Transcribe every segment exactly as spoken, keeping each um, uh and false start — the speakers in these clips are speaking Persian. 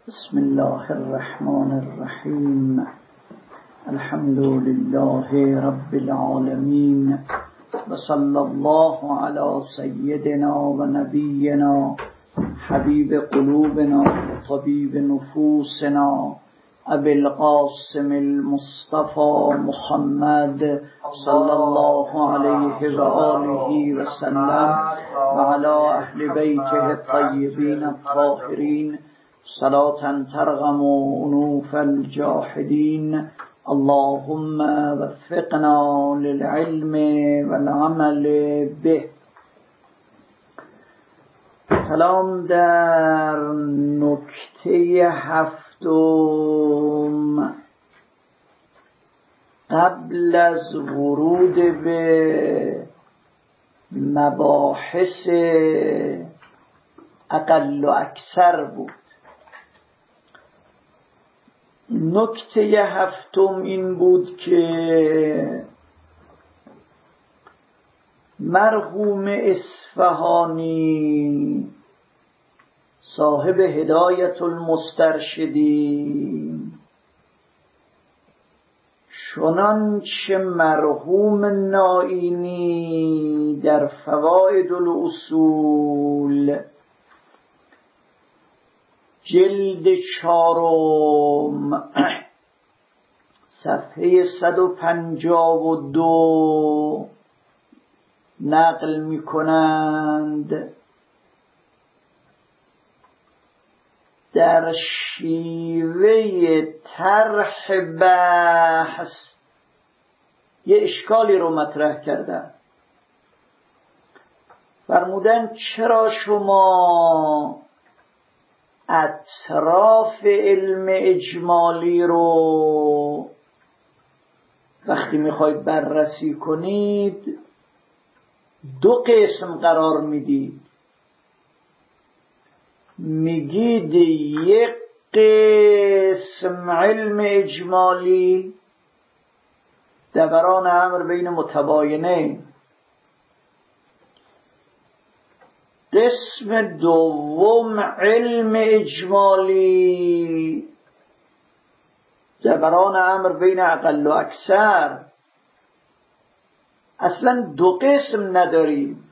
بسم الله الرحمن الرحیم. الحمد لله رب العالمین و صلی الله علی سیدنا و نبینا حبیب قلوبنا و طبیب نفوسنا ابی القاسم المصطفى محمد صلی الله علیه و آله و سلم و علی اهل بیته الطیبین الطاهرین صلاة ترغم انوف الجاحدین. اللهم وفقنا للعلم والعمل به. کلام در نکته هفتم قبل از ورود به مباحث اقل و اکثر بود. نکته هفتم این بود که مرحوم اصفهانی صاحب هدایت المسترشدین چنانچه مرحوم نائینی در فواید الاصول جلد چهارم صفحه صد و پنجاه و دو نقل می کنند. در شیوه طرح بحث یه اشکالی رو مطرح کردن. فرمودن چرا شما اطراف علم اجمالی رو وقتی میخواید بررسی کنید دو قسم قرار میدید؟ میگید یک قسم علم اجمالی دوران امر بین متباینه، قسم دوم علم اجمالی جبران امر بین اقل و اکثر. اصلا دو قسم نداریم،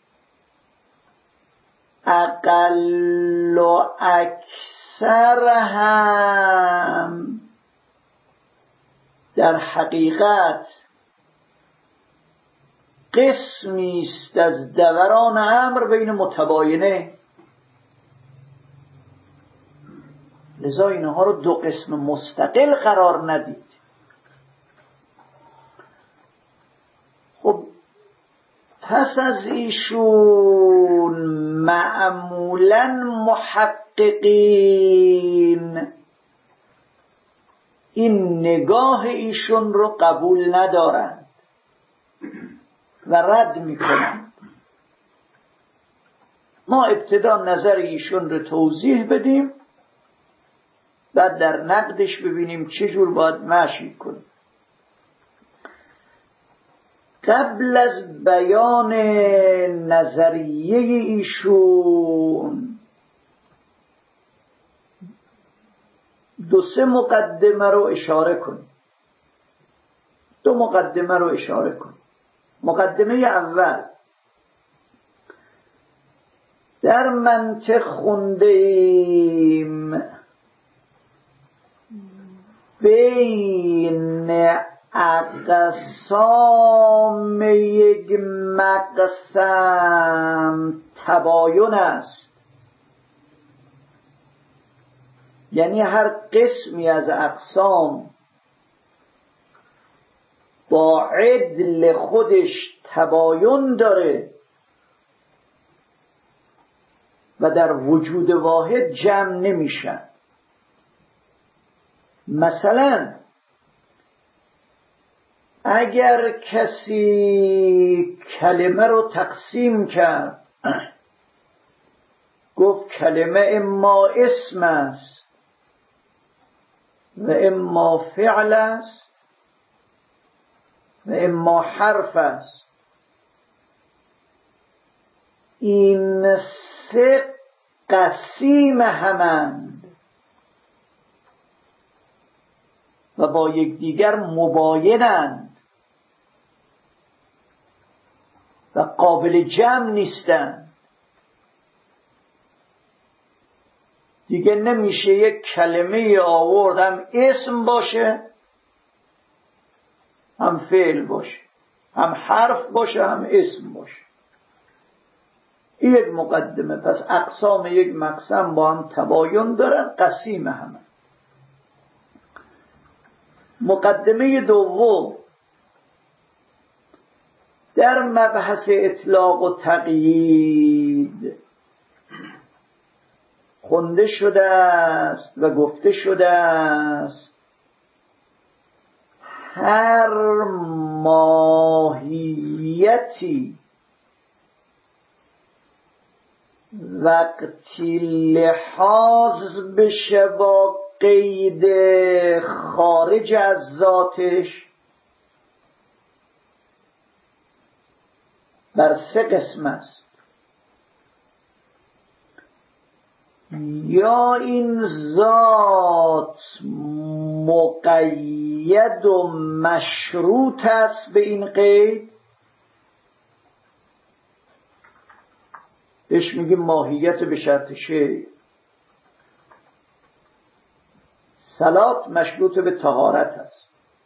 اقل و اکثر هم در حقیقت قسمی است از دوران امر بین متباینه. لذا اینها رو دو قسم مستقل قرار ندید. خب پس از ایشون معمولاً محققین این نگاه ایشون رو قبول ندارند و رد میکنند. ما ابتدا نظر ایشون رو توضیح بدیم، بعد در نقدش ببینیم چجور باید مشی کنیم. قبل از بیان نظریه ایشون دو سه مقدمه رو اشاره کنیم. دو مقدمه رو اشاره کنیم. مقدمه اول، در منطق خونده ایم بین اقسام یک مقسم تباین است. یعنی هر قسمی از اقسام با عدل خودش تباین داره و در وجود واحد جمع نمیشن. مثلا اگر کسی کلمه رو تقسیم کرد، گفت کلمه اما اسم است و اما فعل است و اما حرف است، این سه قسیم همند. و با یکدیگر مباینند و قابل جمع نیستند. دیگه نمیشه یک کلمه آورد هم اسم باشه هم فعل باشه، هم حرف باشه هم اسم باشه. این یک مقدمه. پس اقسام یک مقسم با هم تباین دارن، قسیم همه. مقدمه دوم در مبحث اطلاق و تقیید خونده شده است و گفته شده است هر ماهیتی وقتی لحاظ بشه با قید خارج از ذاتش بر سه قسم است. یا این ذات مقید و مشروط است به این قید، بهش میگیم ماهیت به شرط شی. صلات مشروط به طهارت است.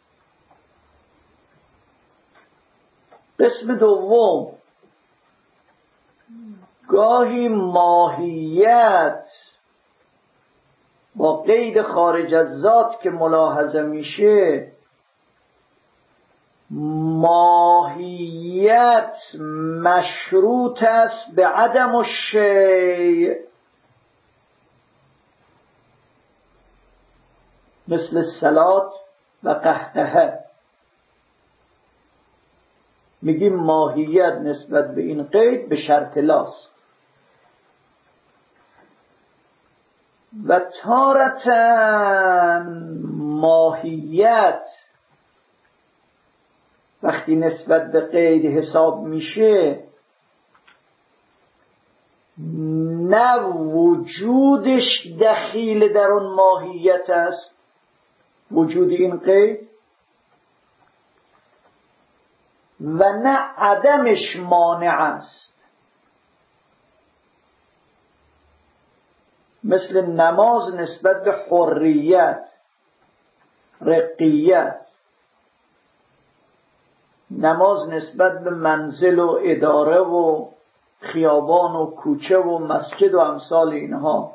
قسم دوم، گاهی ماهیت با قید خارج از ذات که ملاحظه میشه، ماهیت مشروط است به عدم الشیء، مثل صلات و قهقهه. میگیم ماهیت نسبت به این قید به شرط لاست. و تارة ماهیت وقتی نسبت به قید حساب میشه، نه وجودش دخیل در اون ماهیت است، وجود این قید، و نه عدمش مانع است. مثل نماز نسبت به حریت، رقیت، نماز نسبت به منزل و اداره و خیابان و کوچه و مسجد و امثال اینها،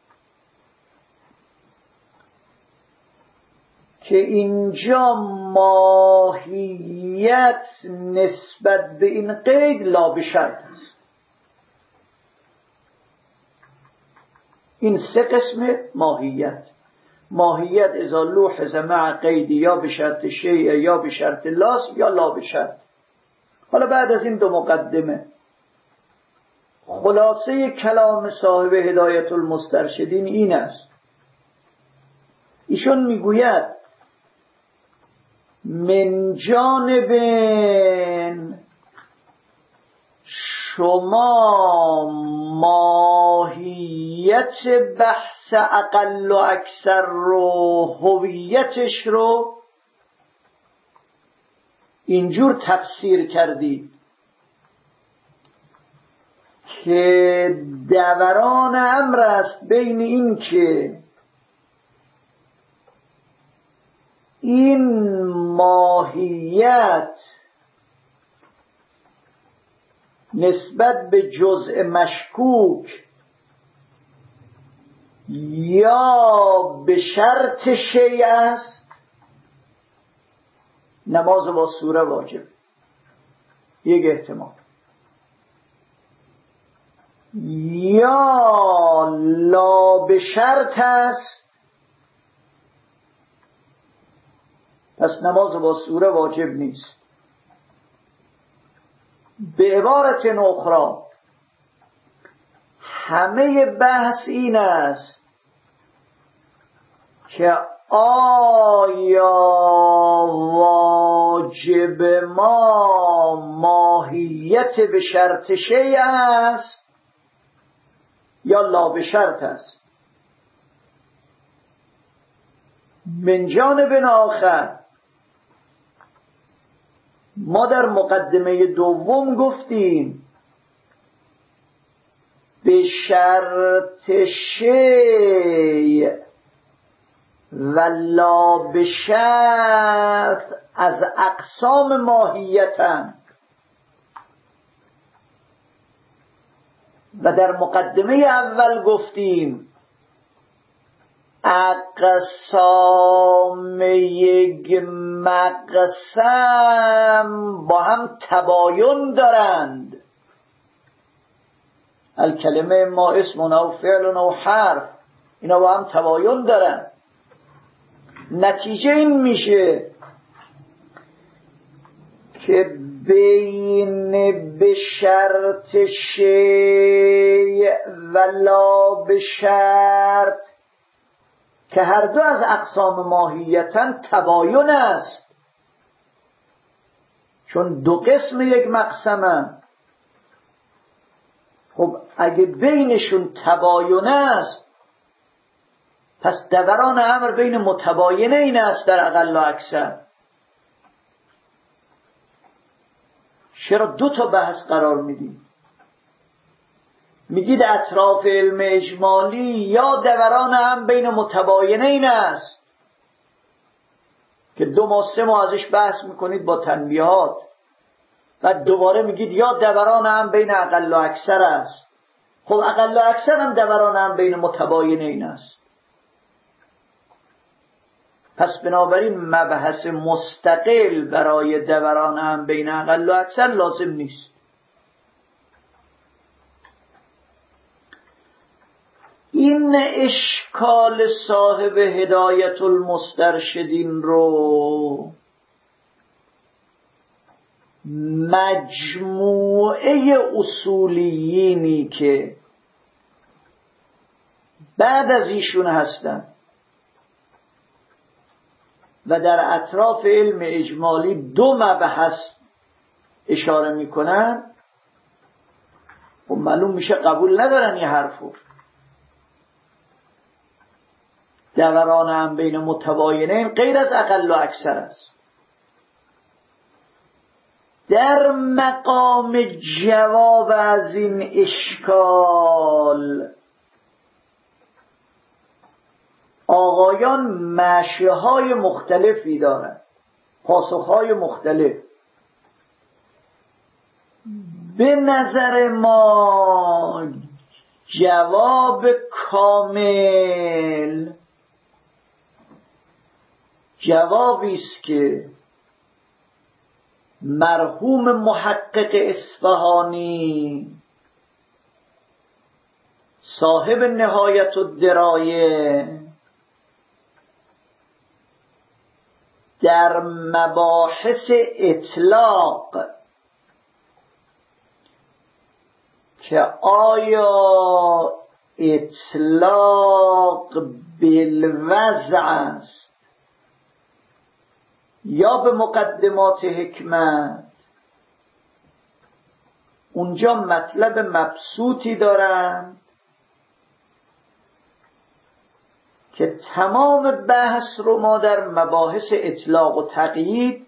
که اینجا ماهیت نسبت به این قید لا به شرط است. این سه قسم ماهیت. ماهیت اذا لوحظ مع قید یا به شرط شیء یا به شرط لاس یا لا به شرط. حالا بعد از این دو مقدمه، خلاصه کلام صاحب هدایت المسترشدین این است. ایشون میگوید من جانب شما ماهیت بحث اقل و اکثر رو، هویتش رو اینجور تفسیر کردید که دوران امر است بین این که این ماهیت نسبت به جزء مشکوک یا به شرط شیء است. نماز با سوره واجب، یک احتمال، یا لا به شرط است، پس نماز با سوره واجب نیست. به عبارت اخرى همه بحث این است که آیا واجب ما ماهیت به شرط شیء است یا لا به شرط است. من جانب آخر ما در مقدمه دوم گفتیم به شرط شیء و لا به شرط از اقسام ماهیتن و در مقدمه اول گفتیم اقسام یک مقسم با هم تباین دارند. الکلمه ما اسم او فعل او حرف، اینا با هم تباین دارند. نتیجه این میشه که بین به شرط شیء و لا به شرط که هر دو از اقسام ماهیتاً تباین است، چون دو قسم یک مقسمن. خب اگه بینشون تباین است، پس دوران امر بین متباینه این است در اقل و اکثر. چرا دو تا بحث قرار میدید؟ میگید اطراف علم اجمالی یا دوران هم بین متباینه این است که دو ما سه ما ازش بحث میکنید با تنبیهات، و دوباره میگید یا دوران هم بین اقل و اکثر است. خب اقل و اکثر هم دوران هم بین متباینه این است. پس بنابراین مبحث مستقل برای دوران هم بین اقل و اکثر لازم نیست. این اشکال صاحب هدایت المسترشدین رو مجموعه اصولیینی که بعد از ایشون هستن و در اطراف علم اجمالی دو مبحث اشاره میکنن، و معلوم میشه قبول ندارن یه حرفو. دوران هم بین متباینین غیر از اقل و اکثر است. در مقام جواب از این اشکال آقایان مشیهای مختلفی دارند، پاسخهای مختلف. به نظر ما جواب کامل جوابی است که مرحوم محقق اصفهانی صاحب نهایت الدرایه در مباحث اطلاق که آیا اطلاق بالوضع است یا به مقدمات حکمت، اونجا مطلب مبسوطی دارن که تمام بحث رو ما در مباحث اطلاق و تقیید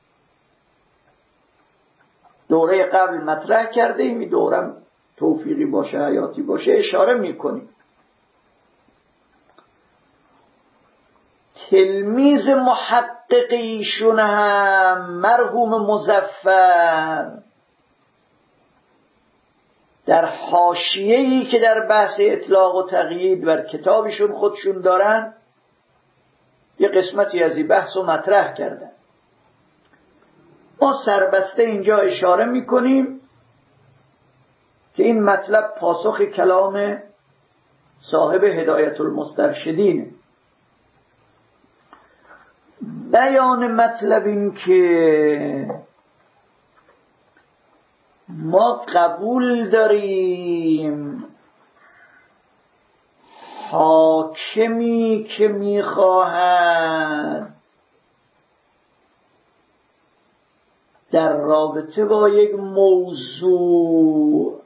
دوره قبل مطرح کرده ایم. این دورم توفیقی باشه حیاتی باشه اشاره میکنیم. تلمیذ محقق ایشون هم مرحوم مظفر در حاشیه‌ای که در بحث اطلاق و تقیید بر کتابشون خودشون دارن یه قسمتی از این بحث رو مطرح کردن. ما سربسته اینجا اشاره میکنیم که این مطلب پاسخ کلام صاحب هدایت المسترشدینه. بیان مطلب این که ما قبول داریم حاکمی که میخواهد در رابطه با یک موضوع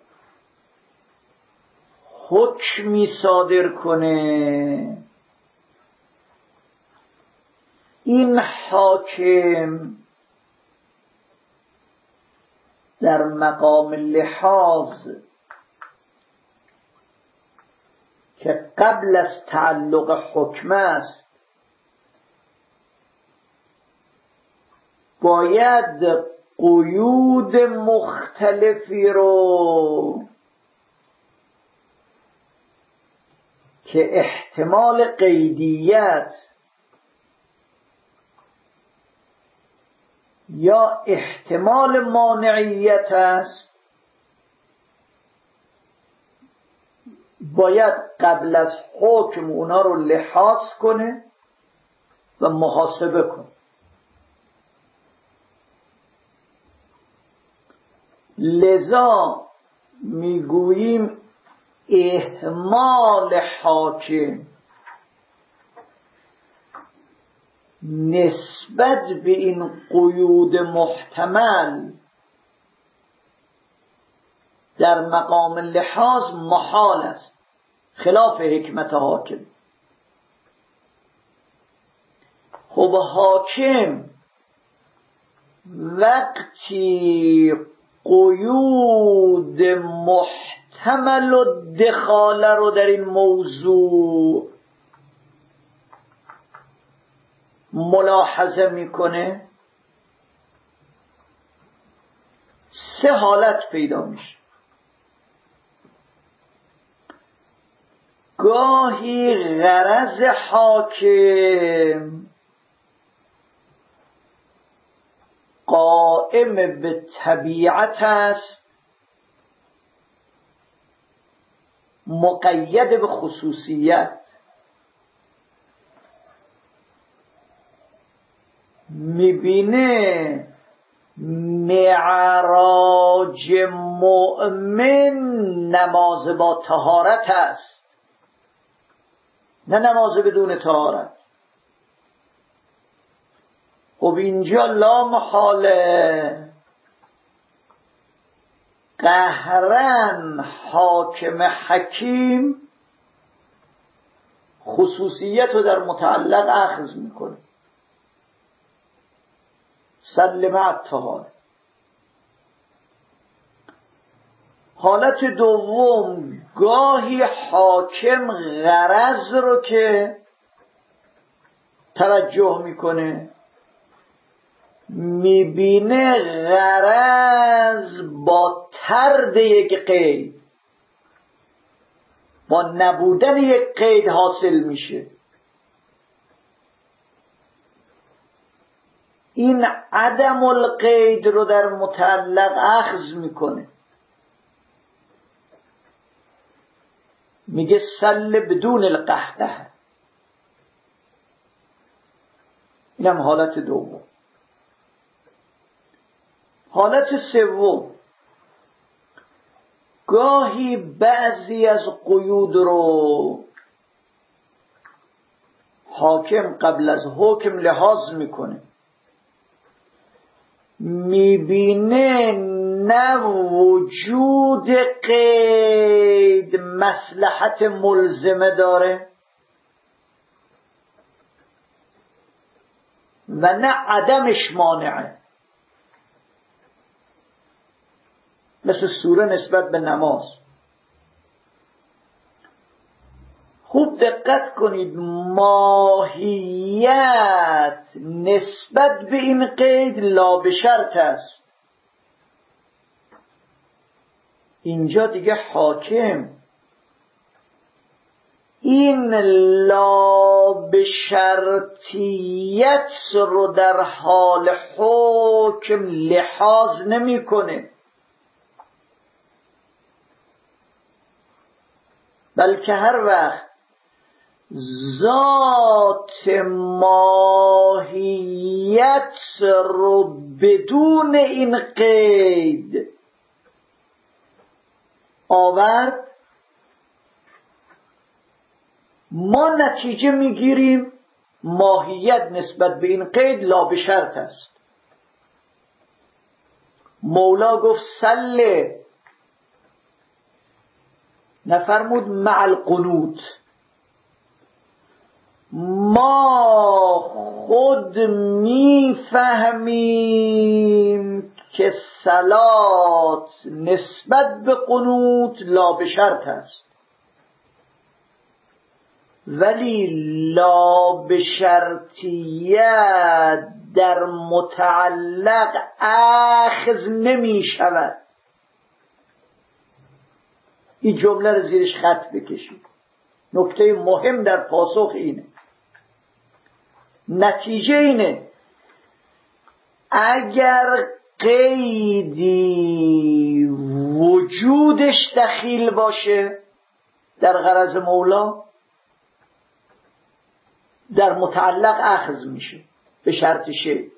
حکمی صادر کنه این حاکم در مقام لحاظ که قبل از تعلق حکم است باید قیود مختلفی رو که احتمال قیدیت یا احتمال مانعیت است باید قبل از حکم اونا رو لحاظ کنه و محاسبه کنه. لذا میگوییم اهمال حاکم نسبت به این قیود محتمل در مقام لحاظ محال است، خلاف حکمت حاکم. خب حاکم وقتی قیود محتمل و دخاله رو در این موضوع ملاحظه میکنه سه حالت پیدا میشه. گاهی غرض حاکم قائم به طبیعت است مقید به خصوصیت. میبینه معراج مؤمن نماز با طهارت است، نه نماز بدون طهارت. خب اینجا لا محاله قهرن حاکم حکیم خصوصیت رو در متعلق اخذ میکنه، سلم الطهاره. حالت دوم گاهی حاکم غرض رو که توجه میکنه میبینه غرض با طرد یک قید، با نبودن یک قید حاصل میشه. این عدم القید رو در متعلق اخذ میکنه، میگه سل بدون القحطه. اینم حالت دوم. حالت سوم گاهی بعضی از قیود رو حاکم قبل از حکم لحاظ میکنه، میبینه نه وجود قید مصلحت ملزمه داره و نه عدمش مانعه. مثل سوره نسبت به نماز. خوب دقت کنید، ماهیت نسبت به این قید لا به شرط است. اینجا دیگه حاکم این لا به شرطیت رو در حال حکم لحاظ نمی‌کنه، بلکه هر وقت ذات ماهیت رو بدون این قید آورد ما نتیجه میگیریم ماهیت نسبت به این قید لا به شرط است. مولا گفت سله، نفرمود مع القنوت. ما خود میفهمیم که صلات نسبت به قنوت لا به شرط است، ولی لا به شرطیت در متعلق اخذ نمی شود. این جمله رو زیرش خط بکشید. نکته مهم در پاسخ اینه، نتیجه اینه اگر قیدی وجودش دخیل باشه در غرض مولا، در متعلق اخذ میشه به شرط شی.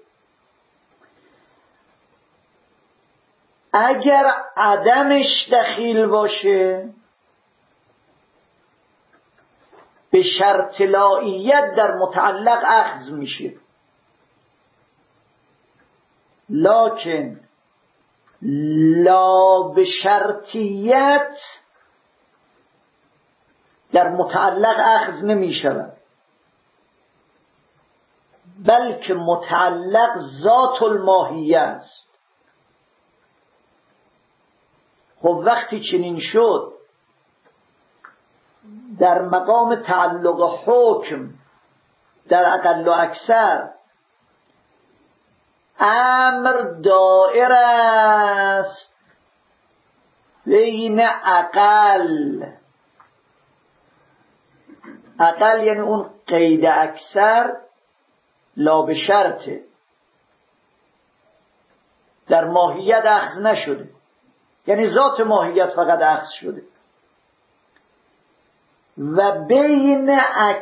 اگر عدمش دخیل باشه به شرط لاییت در متعلق اخذ میشه. لکن لا به شرطیت در متعلق اخذ نمی شود، بلکه متعلق ذات الماهیه است. خب وقتی چنین شد، در مقام تعلق حکم در اقل و اکثر امر دائر است بین اقل، اقل یعنی اون قید اکثر لا به شرطه، در ماهیت اخذ نشده، یعنی ذات ماهیت فقط اخذ شده، و بین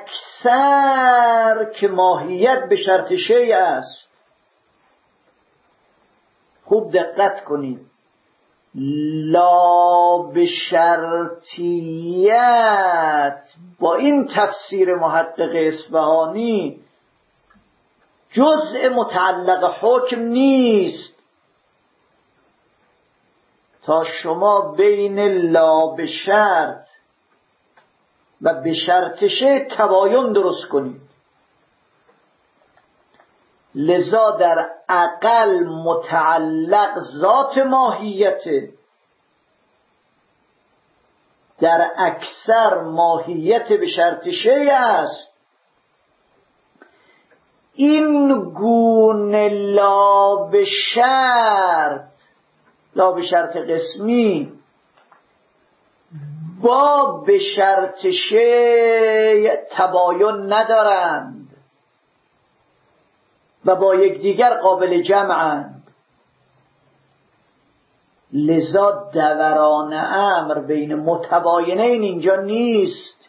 اکثر که ماهیت به شرط شیء است. خوب دقت کنید، لا به شرطیت با این تفسیر محقق اصفهانی جزء متعلق حکم نیست تا شما بین لا به شرط و به شرط شیء تباین درست کنید. لذا در اقل متعلق ذات ماهیته، در اکثر ماهیت به شرط شیء است. این گونه لا به شرط، لا به شرط قسمی با به شرط شیء تباین ندارند و با یکدیگر قابل جمعند. لذا دوران امر بین متباینین اینجا نیست.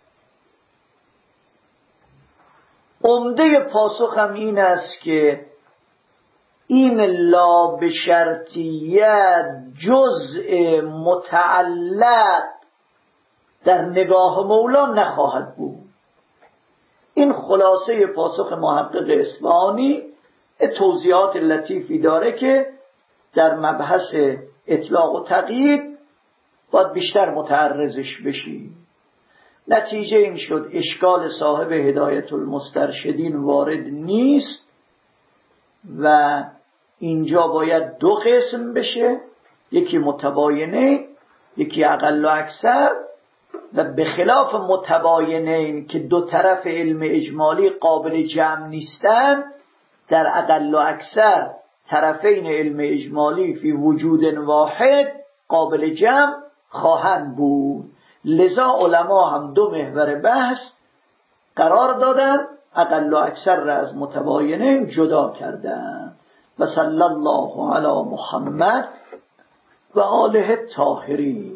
عمده پاسخ هم این است که این لا به شرطیت جزء متعلق در نگاه مولا نخواهد بود. این خلاصه پاسخ محقق اصفهانی. توضیحات لطیفی داره که در مبحث اطلاق و تقیید باید بیشتر متعرضش بشیم. نتیجه این شد اشکال صاحب هدایت المسترشدین وارد نیست و اینجا باید دو قسم بشه، یکی متباینه، یکی اقل و اکثر، و به خلاف متباینین که دو طرف علم اجمالی قابل جمع نیستند، در اقل و اکثر طرفین علم اجمالی فی وجود واحد قابل جمع خواهند بود. لذا علما هم دو محور بحث قرار دادن، اقل و اکثر را از متباینین جدا کردن. و صلی الله علی محمد و آله الطاهرین.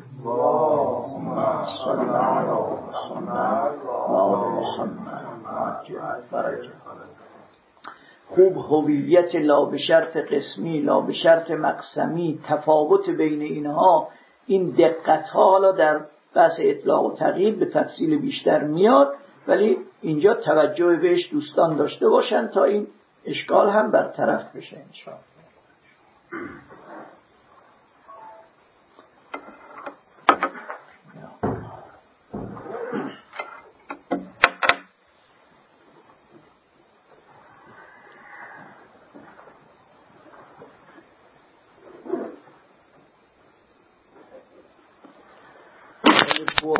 اللهم صل علی محمد و آل محمد عجل فرجه. خوب هویت لا به شرط قسمی، لا به شرط مقسمی، تفاوت بین اینها، این دقت ها حالا در بحث اطلاق و تقیید به تفصیل بیشتر میاد، ولی اینجا توجه بهش دوستان داشته باشن تا این اشکال هم برطرف بشه انشاءالله. به